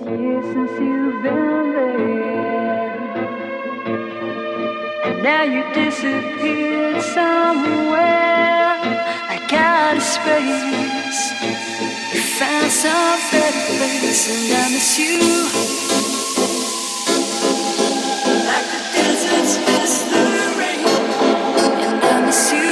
years since you've been there, and now you disappeared somewhere. I got a space. You found some better place, and I miss you. Like the deserts miss the rain, and I miss you.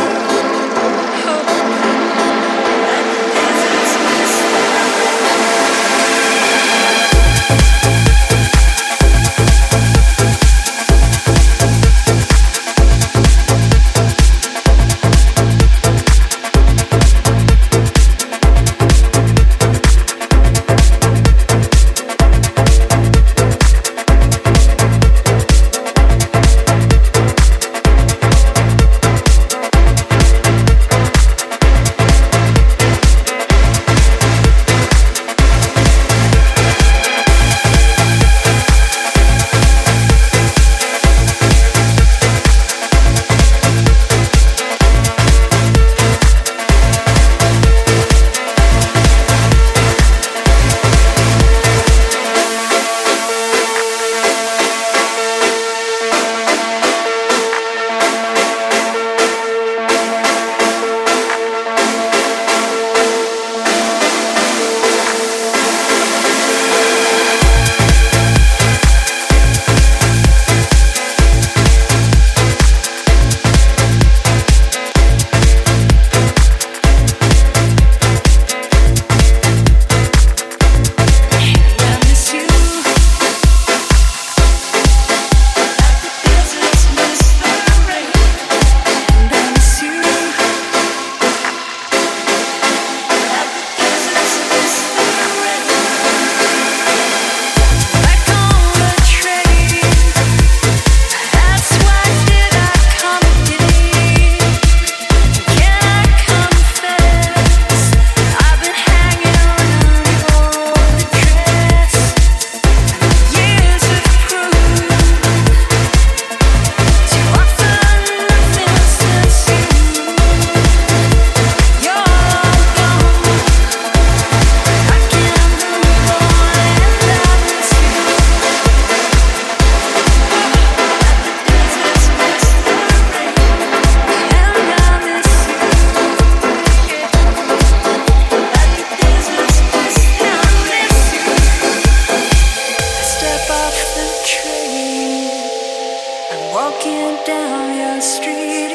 Walking down your street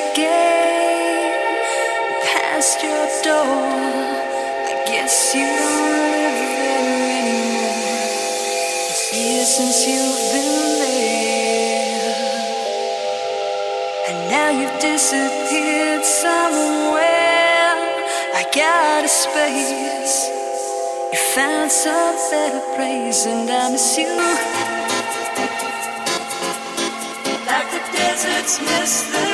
again, past your door. I guess you don't live there anymore. It's years since you've been there, and now you've disappeared somewhere. I got a space. You found some better place, and I miss you. Like the deserts miss the